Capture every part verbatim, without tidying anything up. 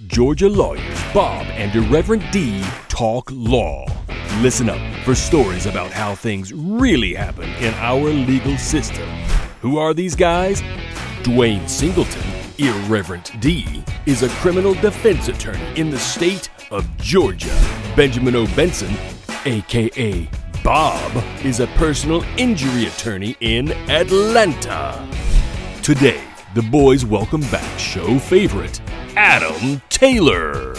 Georgia lawyers Bob and Irreverent D talk law. Listen up for stories about how things really happen in our legal system. Who are these guys? Dwayne Singleton, Irreverent D, is a criminal defense attorney in the state of Georgia. Benjamin O. Benson, a k a. Bob, is a personal injury attorney in Atlanta. Today, the boys welcome back show favorite, Adam Taylor.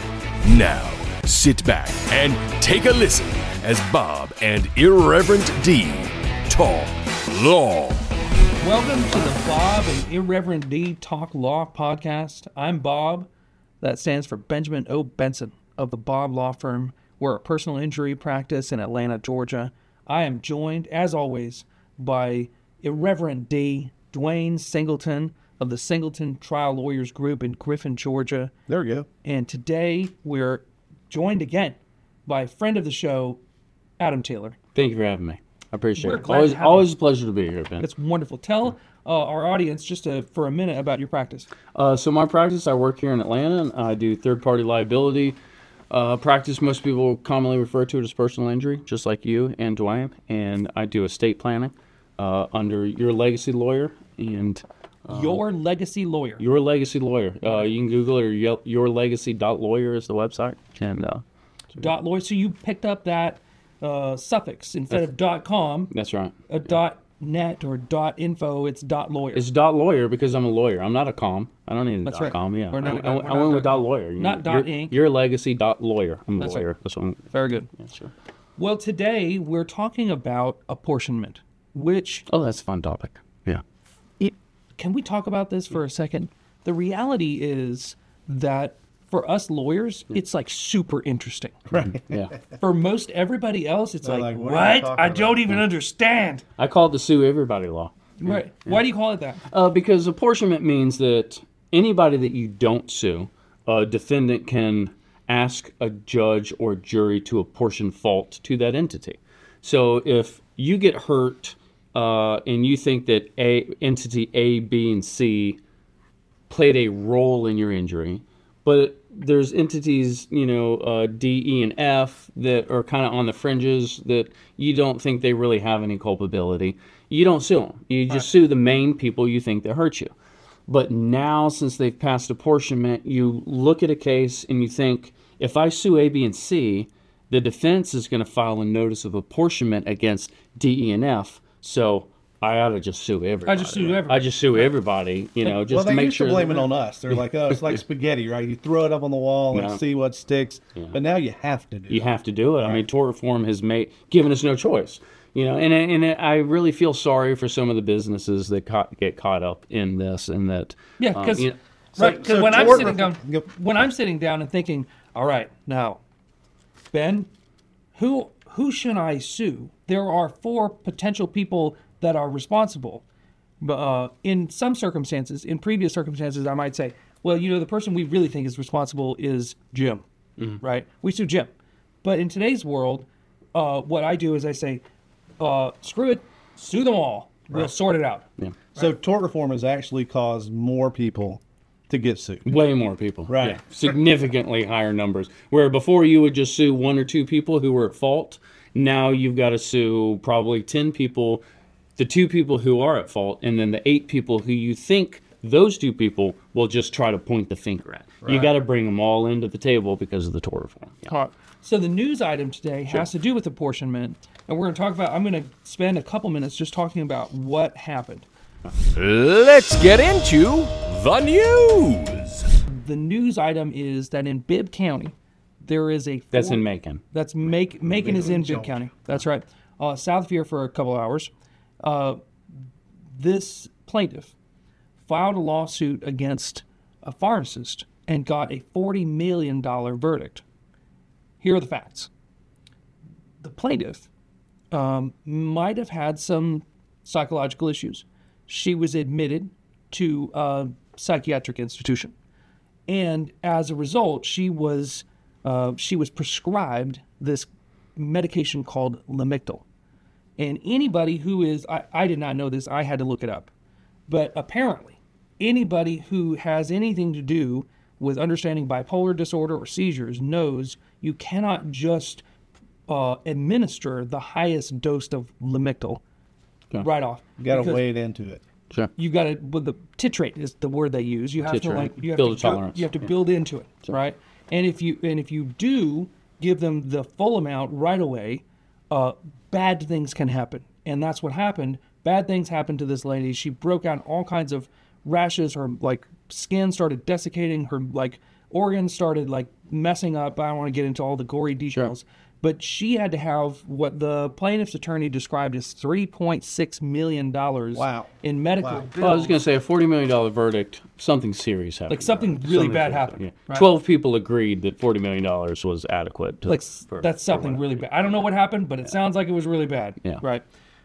Now, sit back and take a listen as Bob and Irreverent D talk law. Welcome to the Bob and Irreverent D Talk Law podcast. I'm Bob. That stands for Benjamin O. Benson of the Bob Law Firm. We're a personal injury practice in Atlanta, Georgia. I am joined, as always, by Irreverent D, Dwayne Singleton of the Singleton Trial Lawyers Group in Griffin, Georgia. There we go. And today we're joined again by a friend of the show, Adam Taylor. Thank you for having me. I appreciate We're it. glad Always, to have always you. a pleasure to be here, Ben. It's wonderful. Tell uh, our audience just to, for a minute about your practice. Uh, so my practice, I work here in Atlanta. And I do third-party liability uh, practice. Most people commonly refer to it as personal injury, just like you and Dwayne. And I do estate planning uh, under Your Legacy Lawyer and uh, Your Legacy Lawyer. Your Legacy Lawyer. Uh, you can Google it, or your, your legacy dot lawyer is the website. And uh, Dot lawyer. So you picked up that uh, suffix instead of dot com, that's right. a dot net or dot info. It's dot lawyer. It's dot lawyer because I'm a lawyer. I'm not a com. I don't need a That's dot right. com. Yeah, We're not- I, I, we're I not went with dot dot lawyer. You not know, dot your, inc. Your legacy dot lawyer. I'm a That's lawyer. right. That's what I'm, Very good. yeah, sure. Well, today we're talking about apportionment, which Oh, that's a fun topic. Yeah. it, can we talk about this for a second? The reality is that for us lawyers, it's like super interesting. Right. Yeah. For most everybody else, it's They're like, like, what are you what? talking I about?" don't even understand. I call it the sue everybody law. Right. Why do you call it that? Uh, because apportionment means that anybody that you don't sue, a defendant can ask a judge or jury to apportion fault to that entity. So if you get hurt uh, and you think that a entity A, B, and C played a role in your injury, but there's entities, you know, uh, D, E, and F that are kind of on the fringes that you don't think they really have any culpability. You don't sue them. You just right. sue the main people you think that hurt you. But now, since they've passed apportionment, you look at a case and you think, if I sue A, B, and C, the defense is going to file a notice of apportionment against D, E, and F. So I ought to just sue everybody. I just sue everybody. I just sue everybody, you know, just well, to they make used sure. to blame that- it on us. They're like, oh, it's like spaghetti, right? You throw it up on the wall and Yeah. see what sticks. Yeah. But now you have to do You it. have to do it. I mean, tort reform has made given us no choice. You know, and and I really feel sorry for some of the businesses that caught, get caught up in this, and that Yeah, uh, because you know, right, 'cause so when I'm tort sitting down, reform- Yep. when I'm sitting down and thinking, all right, now, Ben, who who should I sue? There are four potential people that are responsible. But uh, in some circumstances, in previous circumstances, I might say, well, you know, the person we really think is responsible is Jim, right? We sue Jim. But in today's world, uh, what I do is I say, uh, screw it, sue them all. We'll sort it out. yeah, So tort reform has actually caused more people to get sued. way more people, Right. Yeah, significantly higher numbers. Where before you would just sue one or two people who were at fault, now you've got to sue probably ten people, the two people who are at fault, and then the eight people who you think those two people will just try to point the finger at. You got to bring them all into the table because of the tort reform. Yeah. All right. So the news item today has to do with apportionment, and we're going to talk about, I'm going to spend a couple minutes just talking about what happened. Let's get into the news. The news item is that in Bibb County, there is a... That's four- in Macon. That's Macon. Macon is in Bibb County. That's right. Uh, south of here for a couple of hours. Uh, this plaintiff filed a lawsuit against a pharmacist and got a forty million dollars verdict. Here are the facts. The plaintiff um, might have had some psychological issues. She was admitted to a psychiatric institution. And as a result, she was uh, she was prescribed this medication called Lamictal. And anybody who is, I, I did not know this, I had to look it up. But apparently, anybody who has anything to do with understanding bipolar disorder or seizures knows you cannot just uh, administer the highest dose of Lamictal Okay. right off. You got to Because wade into it. Sure. You got to, well, the titrate is the word they use. You have to Titrate. like, you have Build to a tolerance. You have to Yeah. build into it, right? And if you and if you do give them the full amount right away, uh, bad things can happen, and that's what happened. Bad things happened to this lady. She broke out all kinds of rashes. Her like skin started desiccating. Her like organs started like messing up. I don't want to get into all the gory details. Sure. But she had to have what the plaintiff's attorney described as three point six million dollars Wow. in medical Wow. bills. Well, I was going to say a forty million dollars verdict, something serious happened. Like something Right. really Something bad serious. happened. Yeah. right? twelve people agreed that forty million dollars was adequate. To, Like for, that's something really bad. I don't know what happened, but it sounds like it was really bad. Yeah. Right.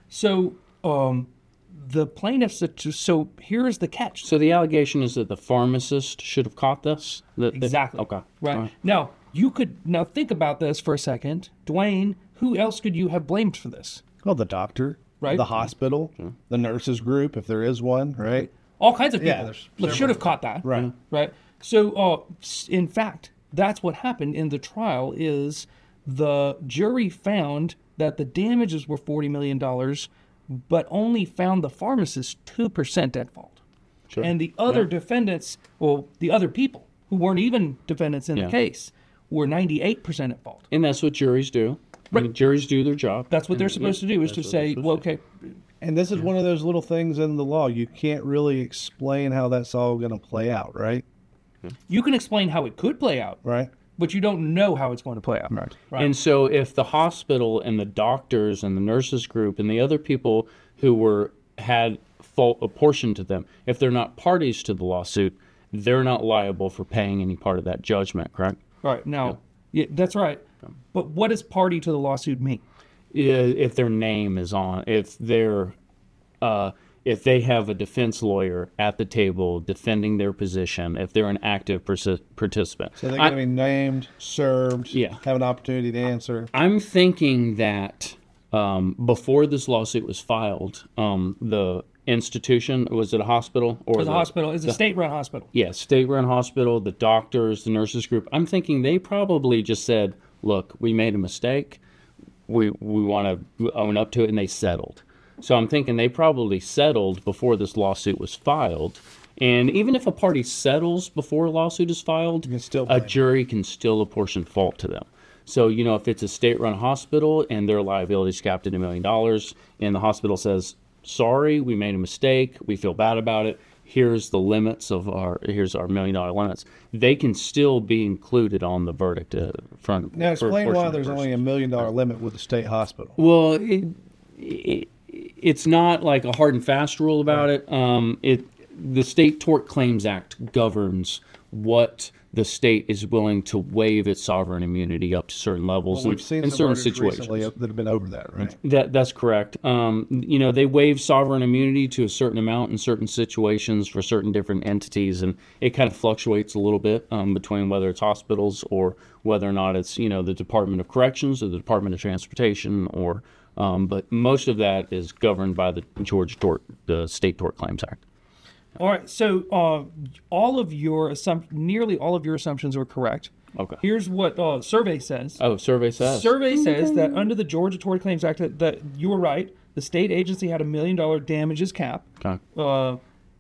So um, the plaintiffs. So here's the catch. So the allegation is that the pharmacist should have caught this? That- that- Exactly. okay. Right. All right. Now you could now think about this for a second, Dwayne. Who else could you have blamed for this? Well, the doctor, Right. the hospital, the nurses group, if there is one, right? All kinds of people Yeah, there's that should have caught that. Right. Right. So, uh, s- in fact, that's what happened in the trial. Is the jury found that the damages were forty million dollars, but only found the pharmacist two percent at fault, Sure. and the other defendants, well, the other people who weren't even defendants in Yeah. the case, were ninety-eight percent at fault. And that's what juries do. I mean, juries do their job. That's what they're supposed to do. Is to say, well, okay, And this is one of those little things in the law. You can't really explain how that's all going to play out, right? you can explain how it could play out, Right. but you don't know how it's going to play out. Right. Right. And so if the hospital and the doctors and the nurses group and the other people who were had fault apportioned to them, if they're not parties to the lawsuit, they're not liable for paying any part of that judgment, correct? Right. Now, yeah, that's right. But what does party to the lawsuit mean? If their name is on, if they're, uh, if they have a defense lawyer at the table defending their position, if they're an active persi- participant. So they're I- going to be named, served, Yeah. have an opportunity to answer. I'm thinking that um, before this lawsuit was filed, um, the institution, was it a hospital? Or For the hospital, it's a state-run hospital. Yeah, state-run hospital, the doctors, the nurses group. I'm thinking they probably just said, look, we made a mistake. We, we want to own up to it, and they settled. So I'm thinking they probably settled before this lawsuit was filed. And even if a party settles before a lawsuit is filed, can still a blame them. jury can still apportion fault to them. So, you know, if it's a state-run hospital and their liability is capped at a million dollars, and the hospital says, sorry, we made a mistake, we feel bad about it, here's the limits of our, here's our million-dollar limits, they can still be included on the verdict uh, front. Now, for explain why apportionment there's only a purposes. million dollar limit with the state hospital. Well, it, it, it's not like a hard and fast rule about it. Um, it the State Tort Claims Act governs what the state is willing to waive its sovereign immunity up to certain levels Well, in, we've seen in some certain verdicts situations. recently that have been over that, right? That that's correct. Um, you know, they waive sovereign immunity to a certain amount in certain situations for certain different entities, and it kind of fluctuates a little bit um, between whether it's hospitals or whether or not it's you know the Department of Corrections or the Department of Transportation, or um, but most of that is governed by the Georgia Tort, the State Tort Claims Act. All right. So uh, all of your assump- nearly all of your assumptions are correct. Okay. Here's what uh, survey says. Oh, survey says. Survey says that under the Georgia Tort Claims Act, that, that you were right. The state agency had a million dollar damages cap, Okay. uh,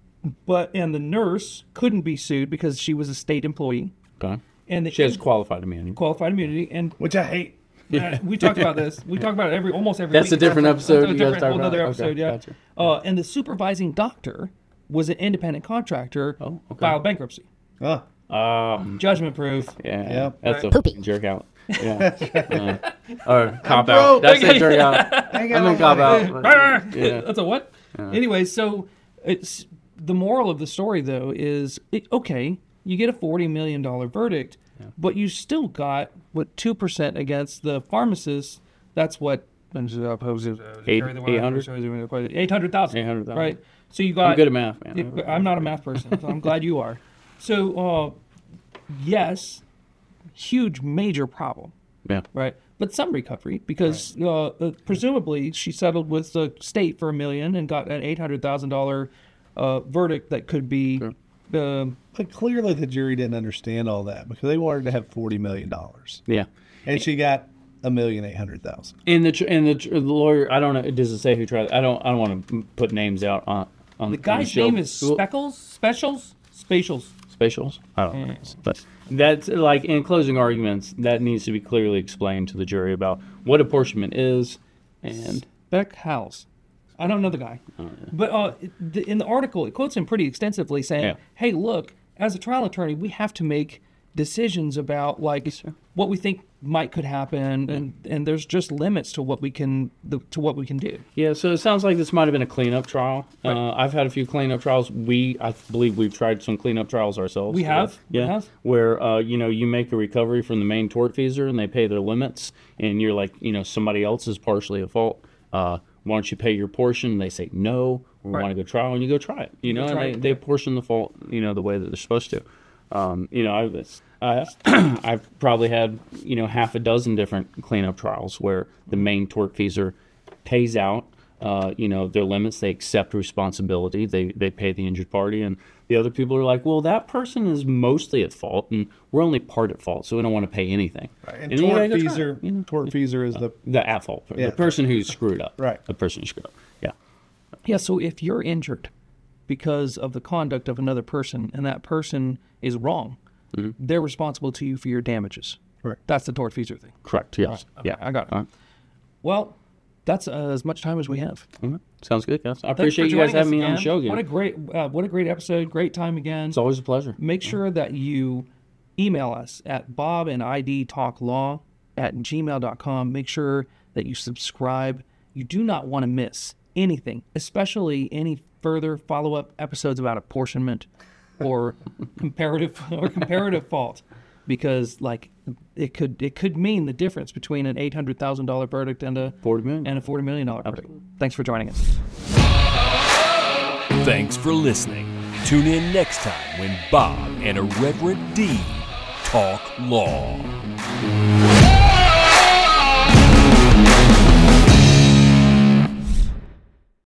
but and the nurse couldn't be sued because she was a state employee, Okay. and the She has qualified immunity. qualified immunity. And Which I hate. uh, we talked about this. We talk about it every almost every. That's week. a different That's episode a you guys different- talk whole about? other Okay, episode, yeah. gotcha. Uh, and the supervising doctor was an independent contractor. Oh, okay. Filed bankruptcy. Oh, Um, Judgment proof. yeah, Yep. that's Right. a fucking jerk out. Yeah. uh, or cop broke. out. That's a jerk out. I I'm got a no cop money. out. Yeah. That's a what? Anyway, so it's the moral of the story, though, is it, okay, you get a forty million dollars verdict, but you still got, what, two percent against the pharmacist. That's what? Eight- eight eight hundred? eight hundred thousand. eight hundred thousand. Right. So you got. I'm good at math, man. it- I'm not a math person, so I'm glad you are. So, uh, yes, huge, major problem. Yeah. Right, but some recovery because uh, uh, presumably she settled with the state for a million and got an eight hundred thousand dollar uh, verdict that could be Sure. uh, But clearly the jury didn't understand all that because they wanted to have forty million dollars. Yeah. And she got a million eight hundred thousand. And the tr- and the, tr- the lawyer, I don't know. Does it say who tried? I don't. I don't want to put names out on on the on guy's show. name is Speckles, Specials, Spatials. Spatials. I don't know. But that's like in closing arguments. That needs to be clearly explained to the jury about what apportionment is, and Beck House. I don't know the guy, oh, yeah. but uh, the, in the article it quotes him pretty extensively, saying, Yeah. "Hey, look, as a trial attorney, we have to make decisions about like what we think might could happen, and and there's just limits to what we can the, to what we can do." Yeah, so it sounds like this might have been a cleanup trial. Right. Uh, I've had a few cleanup trials. We, I believe, we've tried some cleanup trials ourselves. We have? We yeah, have? where uh, you know you make a recovery from the main tortfeasor and they pay their limits, and you're like, you know, somebody else is partially at fault. Uh, why don't you pay your portion? They say no. We Right. want to go trial, and you go try it. You know, and try they, it, they yeah. apportion the fault, you know, the way that they're supposed to. Um, you know, I've uh, I've probably had you know half a dozen different cleanup trials where the main tortfeasor pays out, uh, you know, their limits. They accept responsibility. They they pay the injured party, and the other people are like, well, that person is mostly at fault, and we're only part at fault, so we don't want to pay anything. Right. And, then you gotta go try tortfeasor, it, you know? tortfeasor is the The at fault, Yeah. the person who's screwed up. Right. The person who screwed up. Yeah. Yeah, so if you're injured because of the conduct of another person and that person is wrong, Mm-hmm. they're responsible to you for your damages. Correct. That's the tortfeasor thing. Correct. Yes. Okay, Yeah. I got it. All right. Well, that's uh, as much time as we have. All right. Sounds good, guys. I Thanks appreciate for you guys joining us having me on the again. show again. What a great, uh, what a great episode! Great time again. It's always a pleasure. Make sure that you email us at bob and id talk law at gmail dot com. Make sure that you subscribe. You do not want to miss anything, especially any further follow-up episodes about apportionment or comparative or comparative fault, because like it could it could mean the difference between an eight hundred thousand dollar verdict and a forty million. and a forty million dollar verdict. Absolutely. Thanks for joining us. Thanks for listening. Tune in next time when Bob and Irreverent D talk law.